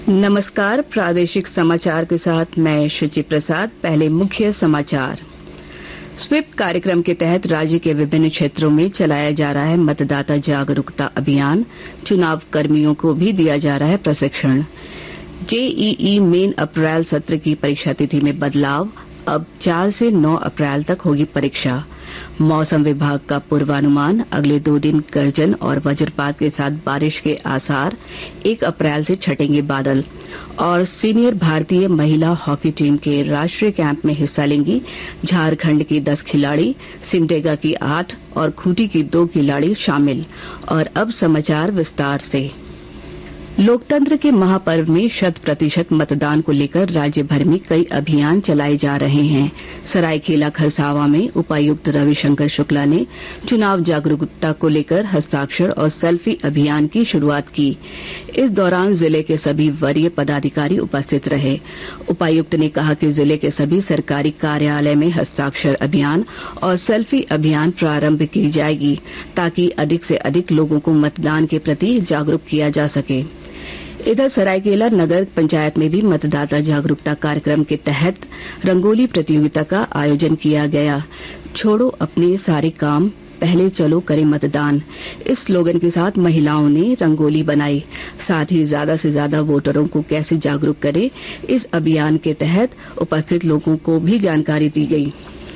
नमस्कार, प्रादेशिक समाचार के साथ मैं शुचि प्रसाद। पहले मुख्य समाचार। स्वीप कार्यक्रम के तहत राज्य के विभिन्न क्षेत्रों में चलाया जा रहा है मतदाता जागरूकता अभियान। चुनाव कर्मियों को भी दिया जा रहा है प्रशिक्षण। जेईई मेन अप्रैल सत्र की परीक्षा तिथि में बदलाव, अब 4 से 9 अप्रैल तक होगी परीक्षा। मौसम विभाग का पूर्वानुमान, अगले 2 दिन गर्जन और वज्रपात के साथ बारिश के आसार, 1 अप्रैल से छटेंगे बादल। और सीनियर भारतीय महिला हॉकी टीम के राष्ट्रीय कैंप में हिस्सा लेंगी झारखंड की 10 खिलाड़ी, सिमडेगा की 8 और खूंटी की 2 खिलाड़ी शामिल। और अब समाचार विस्तार से। लोकतंत्र के महापर्व में 100% मतदान को लेकर राज्य भर में कई अभियान चलाए जा रहे हैं। सरायकेला खरसावां में उपायुक्त रविशंकर शुक्ला ने चुनाव जागरूकता को लेकर हस्ताक्षर और सेल्फी अभियान की शुरुआत की। इस दौरान जिले के सभी वरीय पदाधिकारी उपस्थित रहे। उपायुक्त ने कहा कि जिले के सभी सरकारी कार्यालय में हस्ताक्षर अभियान और सेल्फी अभियान प्रारंभ की जाएगी ताकि अधिक से अधिक लोगों को मतदान के प्रति जागरूक किया जा सके। इधर सरायकेला नगर पंचायत में भी मतदाता जागरूकता कार्यक्रम के तहत रंगोली प्रतियोगिता का आयोजन किया गया। छोड़ो अपने सारे काम, पहले चलो करें मतदान, इस स्लोगन के साथ महिलाओं ने रंगोली बनाई। साथ ही ज्यादा से ज्यादा वोटरों को कैसे जागरूक करें, इस अभियान के तहत उपस्थित लोगों को भी जानकारी दी गई।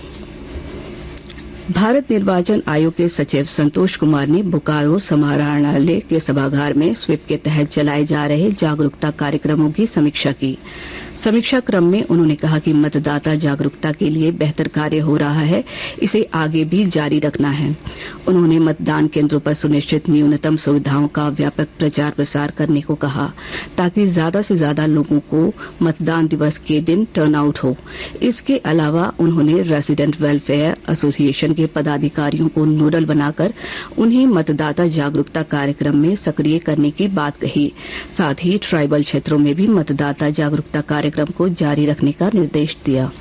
भारत निर्वाचन आयोग के सचिव संतोष कुमार ने बोकारो समाहरणालय के सभागार में स्वीप के तहत चलाए जा रहे जागरूकता कार्यक्रमों की समीक्षा की। समीक्षा क्रम में उन्होंने कहा कि मतदाता जागरूकता के लिए बेहतर कार्य हो रहा है, इसे आगे भी जारी रखना है। उन्होंने मतदान केंद्रों पर सुनिश्चित न्यूनतम सुविधाओं का व्यापक प्रचार प्रसार करने को कहा ताकि ज्यादा से ज्यादा लोगों को मतदान दिवस के दिन टर्नआउट हो। इसके अलावा उन्होंने रेसिडेंट वेलफेयर एसोसिएशन के पदाधिकारियों को नोडल बनाकर उन्हें मतदाता जागरूकता कार्यक्रम में सक्रिय करने की बात कही। साथ ही ट्राइबल क्षेत्रों में भी मतदाता जागरूकता कार्यक्रम को जारी रखने का निर्देश दिया।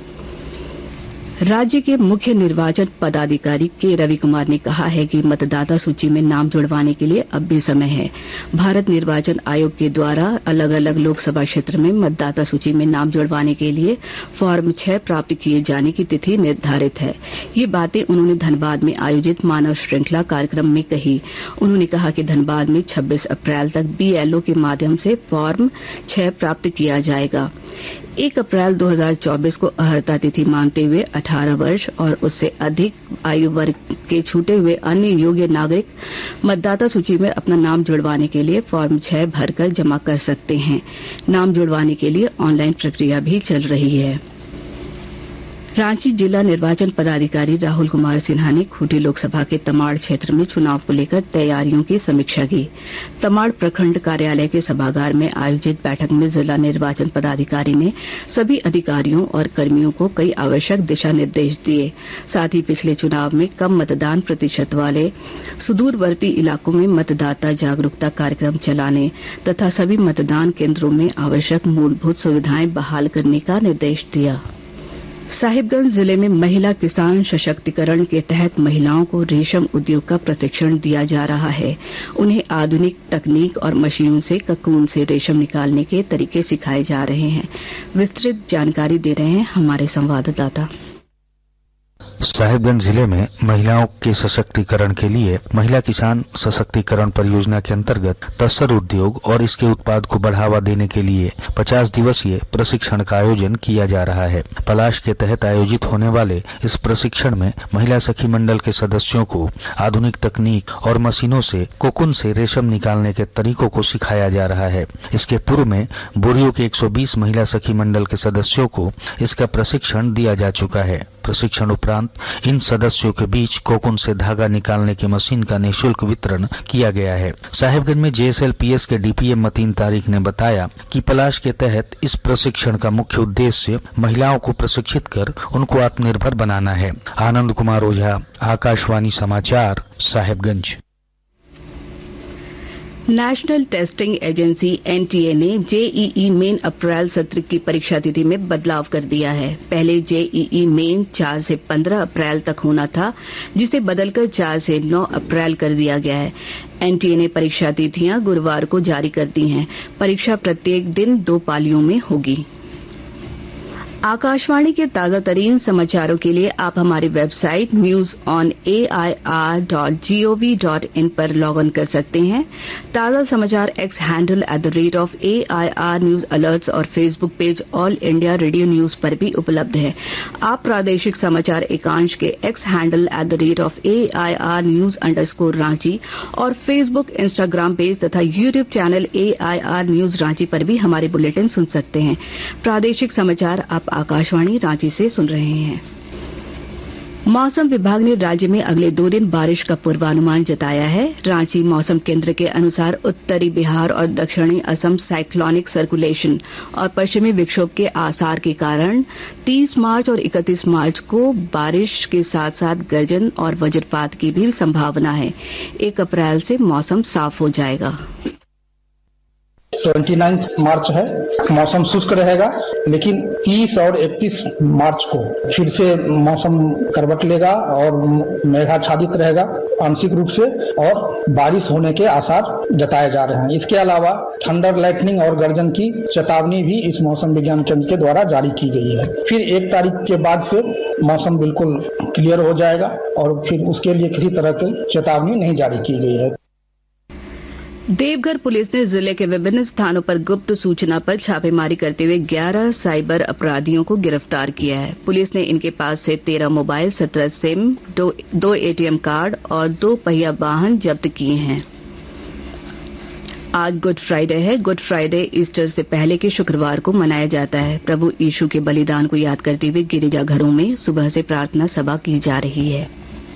राज्य के मुख्य निर्वाचन पदाधिकारी के रवि कुमार ने कहा है कि मतदाता सूची में नाम जुड़वाने के लिए अब भी समय है। भारत निर्वाचन आयोग के द्वारा अलग अलग लोकसभा क्षेत्र में मतदाता सूची में नाम जुड़वाने के लिए फॉर्म 6 प्राप्त किए जाने की तिथि निर्धारित है। ये बातें उन्होंने धनबाद में आयोजित मानव श्रृंखला कार्यक्रम में कही। उन्होंने कहा कि धनबाद में 26 अप्रैल तक BLO के माध्यम से फॉर्म 6 प्राप्त किया जाएगा। 1 अप्रैल 2024 को अर्हता तिथि मानते हुए 18 वर्ष और उससे अधिक आयु वर्ग के छूटे हुए अन्य योग्य नागरिक मतदाता सूची में अपना नाम जुड़वाने के लिए फॉर्म 6 भरकर जमा कर सकते हैं। नाम जुड़वाने के लिए ऑनलाइन प्रक्रिया भी चल रही है। रांची जिला निर्वाचन पदाधिकारी राहुल कुमार सिन्हा ने खूंटी लोकसभा के तमाड़ क्षेत्र में चुनाव को लेकर तैयारियों की समीक्षा की। तमाड़ प्रखंड कार्यालय के सभागार में आयोजित बैठक में जिला निर्वाचन पदाधिकारी ने सभी अधिकारियों और कर्मियों को कई आवश्यक दिशा निर्देश दिए। साथ ही पिछले चुनाव में कम मतदान प्रतिशत वाले सुदूरवर्ती इलाकों में मतदाता जागरूकता कार्यक्रम चलाने तथा सभी मतदान केंद्रों में आवश्यक मूलभूत सुविधाएं बहाल करने का निर्देश दिया। साहिबगंज जिले में महिला किसान सशक्तिकरण के तहत महिलाओं को रेशम उद्योग का प्रशिक्षण दिया जा रहा है। उन्हें आधुनिक तकनीक और मशीनों से ककून से रेशम निकालने के तरीके सिखाए जा रहे हैं। विस्तृत जानकारी दे रहे हैं हमारे संवाददाता। साहिबगंज जिले में महिलाओं के सशक्तिकरण के लिए महिला किसान सशक्तिकरण परियोजना के अंतर्गत तसर उद्योग और इसके उत्पाद को बढ़ावा देने के लिए 50 दिवसीय प्रशिक्षण का आयोजन किया जा रहा है। पलाश के तहत आयोजित होने वाले इस प्रशिक्षण में महिला सखी मंडल के सदस्यों को आधुनिक तकनीक और मशीनों से कोकुन से रेशम निकालने के तरीकों को सिखाया जा रहा है। इसके पूर्व में बोरियो के 120 महिला सखी मंडल के सदस्यों को इसका प्रशिक्षण दिया जा चुका है। प्रशिक्षण उपरांत इन सदस्यों के बीच कोकुन से धागा निकालने की मशीन का निःशुल्क वितरण किया गया है। साहिबगंज में JSLPS के DPM मतीन तारिक ने बताया कि पलाश के तहत इस प्रशिक्षण का मुख्य उद्देश्य महिलाओं को प्रशिक्षित कर उनको आत्मनिर्भर बनाना है। आनंद कुमार ओझा, आकाशवाणी समाचार, Sahibganj. National Testing Agency NTA ने जेईई मेन अप्रैल सत्र की परीक्षा तिथि में बदलाव कर दिया है। पहले जेईई मेन 4 से 15 अप्रैल तक होना था, जिसे बदलकर 4 से 9 अप्रैल कर दिया गया है। एनटीए ने परीक्षा तिथियां गुरुवार को जारी कर दी हैं। परीक्षा प्रत्येक दिन 2 पालियों में होगी। आकाशवाणी के ताजा तरीन समाचारों के लिए आप हमारी वेबसाइट newsonair.gov.in पर लॉग ऑन कर सकते हैं। ताजा समाचार X handle @AIR news alerts और Facebook page All India Radio News पर भी उपलब्ध है। आप प्रादेशिक समाचार एकांश के एक्स हैंडल @AIR न्यूज_रांची और फेसबुक, इंस्टाग्राम पेज तथा YouTube channel AIR news Ranchi पर भी हमारे बुलेटिन सुन सकते हैं। प्रादेशिक समाचार आप आकाशवाणी रांची से सुन रहे हैं। मौसम विभाग ने राज्य में अगले 2 दिन बारिश का पूर्वानुमान जताया है। रांची मौसम केंद्र के अनुसार उत्तरी बिहार और दक्षिणी असम साइक्लोनिक सर्कुलेशन और पश्चिमी विक्षोभ के आसार के कारण 30 मार्च और 31 मार्च को बारिश के साथ साथ गर्जन और वज्रपात की भी संभावना है। 1 अप्रैल से मौसम साफ हो जाएगा। 29 मार्च है, मौसम शुष्क रहेगा, लेकिन 30 और 31 मार्च को फिर से मौसम करवट लेगा और मेघाच्छादित रहेगा आंशिक रूप से और बारिश होने के आसार जताए जा रहे हैं। इसके अलावा थंडर लाइटनिंग और गर्जन की चेतावनी भी इस मौसम विज्ञान केंद्र के द्वारा जारी की गई है। फिर 1 तारीख के बाद से मौसम बिल्कुल क्लियर हो जाएगा और फिर उसके लिए किसी तरह की चेतावनी नहीं जारी की गई है। देवघर पुलिस ने जिले के विभिन्न स्थानों पर गुप्त सूचना पर छापेमारी करते हुए 11 साइबर अपराधियों को गिरफ्तार किया है। पुलिस ने इनके पास से 13 मोबाइल, 17 सिम, 2 एटीएम कार्ड और 2 पहिया वाहन जब्त किए हैं। आज गुड फ्राइडे है। गुड फ्राइडे ईस्टर से पहले के शुक्रवार को मनाया जाता है। प्रभु यीशु के बलिदान को याद करते हुए गिरिजाघरों में सुबह से प्रार्थना सभा की जा रही है।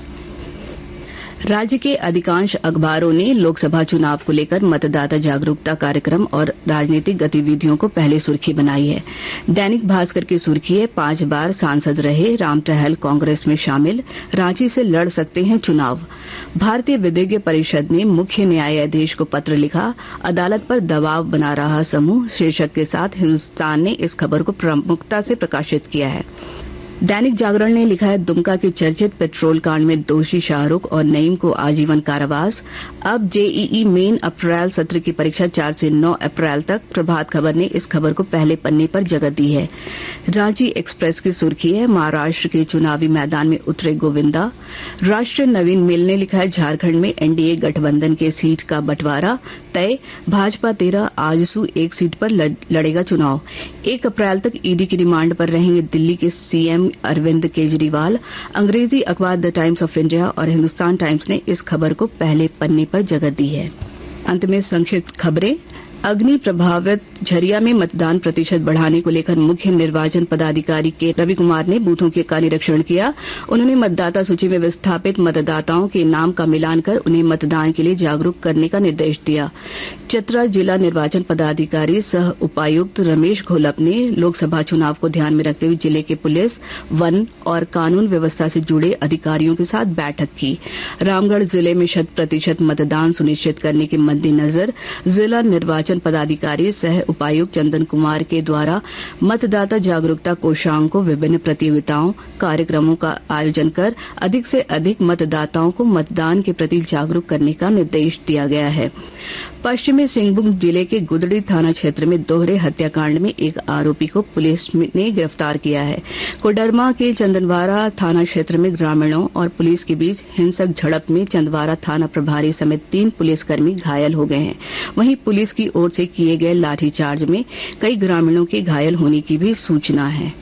राज्य के अधिकांश अखबारों ने लोकसभा चुनाव को लेकर मतदाता जागरूकता कार्यक्रम और राजनीतिक गतिविधियों को पहले सुर्खी बनाई है। दैनिक भास्कर की सुर्खी है, 5 बार सांसद रहे राम टहल कांग्रेस में शामिल, रांची से लड़ सकते हैं चुनाव। भारतीय विधिज्ञ परिषद ने मुख्य न्यायाधीश को पत्र लिखा, अदालत पर दबाव बना रहा समूह शीर्षक के साथ हिंदुस्तान ने इस खबर को प्रमुखता से प्रकाशित किया है। दैनिक जागरण ने लिखा है, दुमका के चर्चित पेट्रोल कांड में दोषी शाहरुख और नईम को आजीवन कारावास। अब जेईई मेन अप्रैल सत्र की परीक्षा 4 से 9 अप्रैल तक। प्रभात खबर ने इस खबर को पहले पन्ने पर जगह दी है। रांची एक्सप्रेस की सुर्खी है, महाराष्ट्र के चुनावी मैदान में उतरे गोविंदा। राष्ट्रीय नवीन मेल ने लिखा है, झारखंड में एनडीए गठबंधन के सीट का बंटवारा तय, भाजपा 13, आजसू 1 सीट पर लड़ेगा चुनाव। 1 अप्रैल तक ईडी की रिमांड पर रहेंगे दिल्ली के सीएम अरविंद केजरीवाल। अंग्रेजी अखबार द टाइम्स ऑफ इंडिया और हिंदुस्तान टाइम्स ने इस खबर को पहले पन्ने पर जगह दी है। अंत में संक्षिप्त खबरें। अग्नि प्रभावित झरिया में मतदान प्रतिशत बढ़ाने को लेकर मुख्य निर्वाचन पदाधिकारी के रवि कुमार ने बूथों का निरीक्षण किया। उन्होंने मतदाता सूची में विस्थापित मतदाताओं के नाम का मिलान कर उन्हें मतदान के लिए जागरूक करने का निर्देश दिया। चतरा जिला निर्वाचन पदाधिकारी सह उपायुक्त रमेश घोलप ने लोकसभा चुनाव को ध्यान में रखते हुए जिले के पुलिस, वन और कानून व्यवस्था से जुड़े अधिकारियों के साथ बैठक की। रामगढ़ जिले में 100% मतदान सुनिश्चित करने के मद्देनजर जिला निर्वाचन पदाधिकारी सह उपायुक्त चंदन कुमार के द्वारा मतदाता जागरूकता कोषांग को विभिन्न प्रतियोगिताओं कार्यक्रमों का आयोजन कर अधिक से अधिक मतदाताओं को मतदान के प्रति जागरूक करने का निर्देश दिया गया है। पश्चिमी सिंहभूम जिले के गुदड़ी थाना क्षेत्र में दोहरे हत्याकांड में एक आरोपी को पुलिस ने गिरफ्तार किया है। कोडरमा के चंदनवारा थाना क्षेत्र में ग्रामीणों और पुलिस के बीच हिंसक झड़प में चंदवारा थाना प्रभारी समेत 3 पुलिसकर्मी घायल हो गए हैं। वहीं पुलिस की ओर से किए गए लाठीचार्ज में कई ग्रामीणों के घायल होने की भी सूचना है।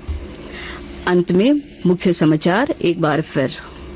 अंत में मुख्य समाचार एक बार फिर।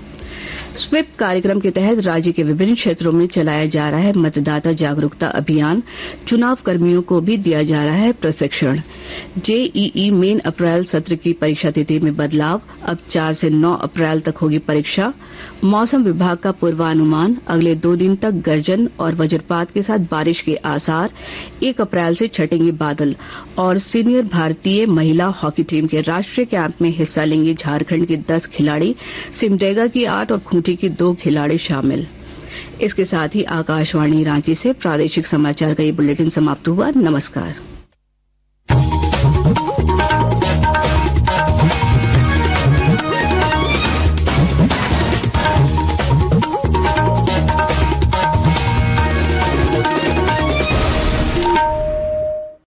स्वीप कार्यक्रम के तहत राज्य के विभिन्न क्षेत्रों में चलाया जा रहा है मतदाता जागरूकता अभियान। चुनाव कर्मियों को भी दिया जा रहा है प्रशिक्षण। जेईई मेन अप्रैल सत्र की परीक्षा तिथि में बदलाव, अब 4 से 9 अप्रैल तक होगी परीक्षा। मौसम विभाग का पूर्वानुमान, अगले 2 दिन तक गर्जन और वज्रपात के साथ बारिश के आसार। 1 अप्रैल से छटेंगे बादल। और सीनियर भारतीय महिला हॉकी टीम के राष्ट्रीय कैंप में हिस्सा लेंगे झारखंड के 10 खिलाड़ी, सिमडेगा की 8 और खूंटी की 2 खिलाड़ी शामिल। इसके साथ ही आकाशवाणी रांची से प्रादेशिक समाचार का ये बुलेटिन समाप्त हुआ। नमस्कार।